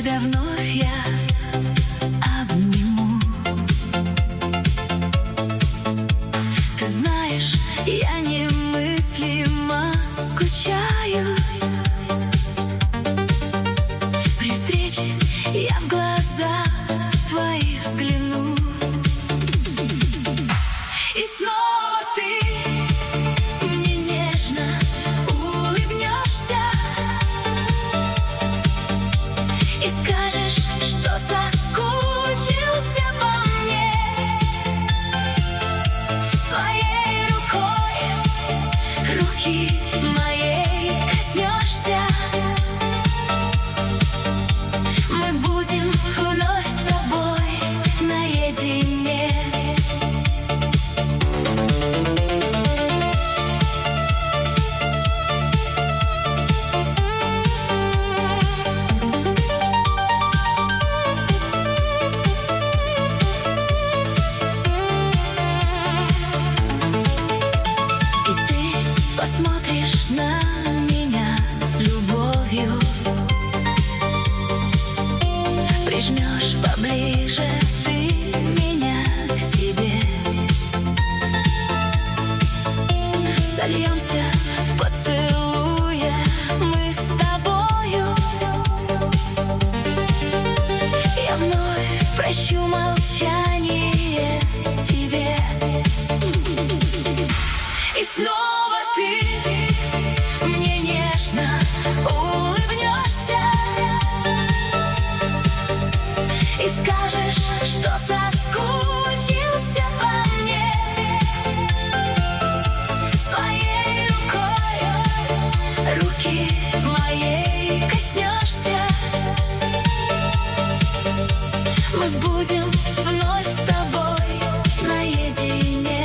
тебя вновь я обниму. Ты знаешь, я немыслимо скучаю. При встрече я в глаза твои взгляну, и снова ты мне нежно улыбнешься и скажешь, что соскучился по мне. Своей рукой руки моей коснешься. Мы будем вновь с тобой наедине. Посмотришь на меня с любовью, прижмешь поближе ты меня к себе, сольемся в поцелуе мы с тобою. Я вновь прощу молчание тебе, и снова ты мне нежно улыбнешься и скажешь, что соскучился по мне. Своей рукой руки моей коснешься. Мы будем вновь с тобой наедине.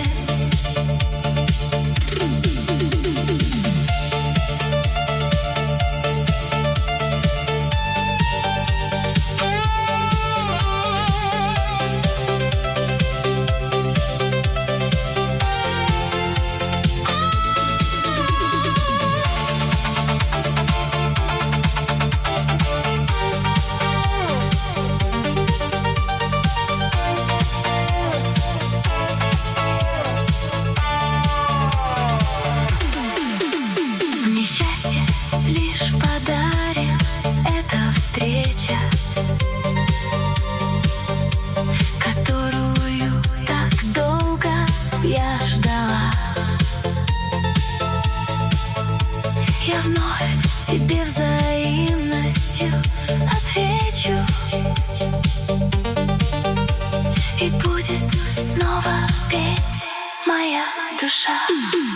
Лишь подарит эта встреча, которую так долго я ждала. Я вновь тебе взаимностью отвечу, и будет снова петь моя душа.